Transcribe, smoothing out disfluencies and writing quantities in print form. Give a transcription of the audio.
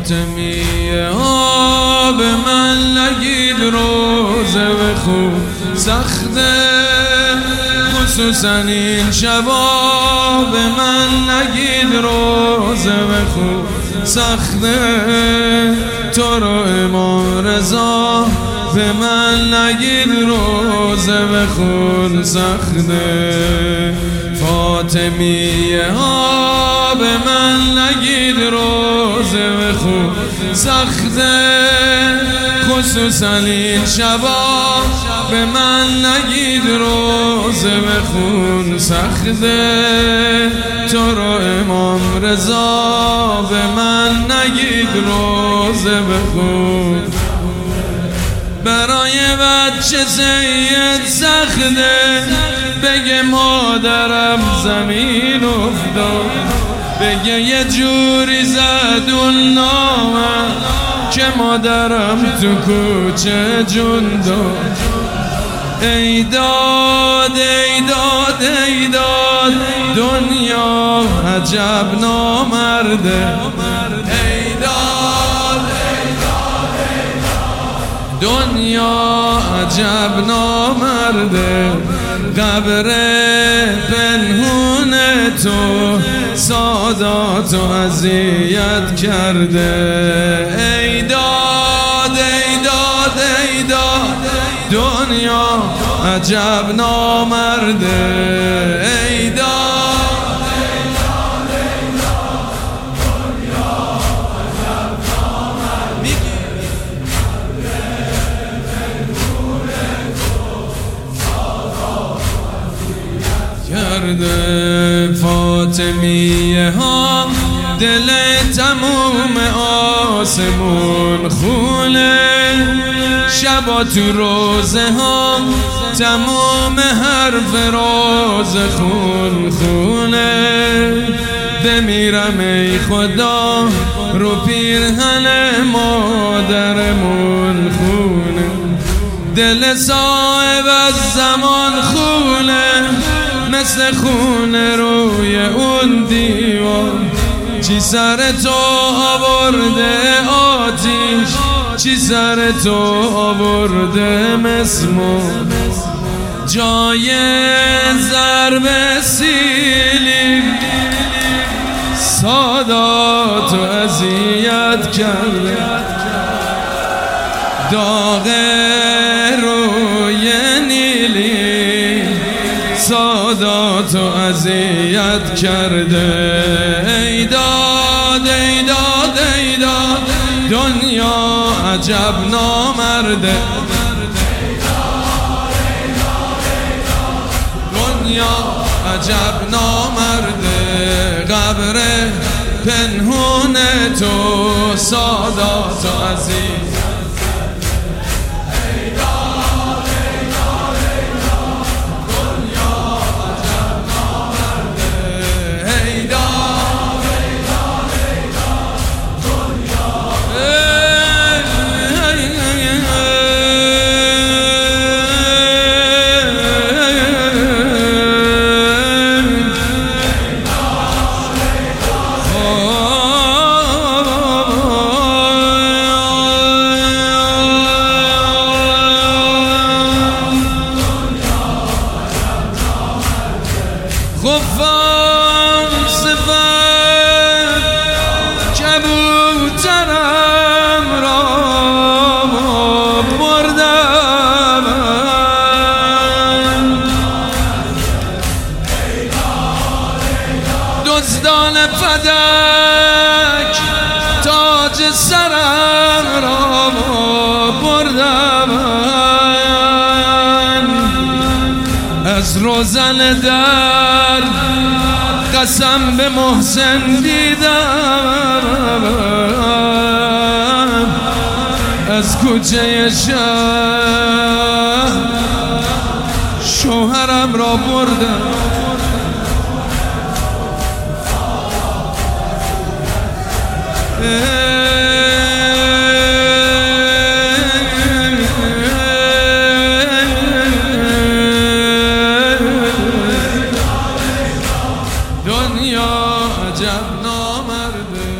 فاطمیه ها به من نگید روزه و خوب سخته، خصوصا این شبا به من نگید روزه و خوب سخته. تو رو امام رضا به من نگید روزه و خون سخته. فاطمیه ها به من نگید روزه و خون سخته، خصوصا این شبا به من نگید روزه و خون سخته. تو رو امام رضا به من نگید روزه و خون. برای بچه سید سخته، بگه مادرم زمین افتاد، بگه یه جوری زد اون نامم که مادرم تو کوچه جون داد. ای داد ای داد ای داد دنیا عجب نامرده. ای داد ای داد ای داد دنیا عجب نامرده. قبر پنهون تو ساداتو اذیت کرده. ای داد ای داد ای داد دنیا عجب نامرده. ای داد ای داد ای داد دنیا عجب نامرده. کرده فاطمیه ها دل تموم آسمون خونه، شبا تو روزه ها تموم حرف روز خون خونه. بمیرم ای خدا رو پیرهن مادرمون خونه. دل صاحب از زمان خونه، مثل خونه روی اون دیوار. چی سر تو آورده آتیش، چی سر تو آورده مسمار. جای ضرب سیلی ساداتو اذیت کرده. داغ روی نیلی ساداتو اذیت کرده. ای داد ای داد ای داد دنیا عجب نامرده. دنیا عجب نامرده. قبر پنهون تو ساداتو اذیت. خفان صفت کبوترم را بردم. دزدان فدک تاج سرم را بردم. از روزن در قسم به محسن دیدم. از کوچه شهر شوهرم را بردم. دنیا عجب نامرده.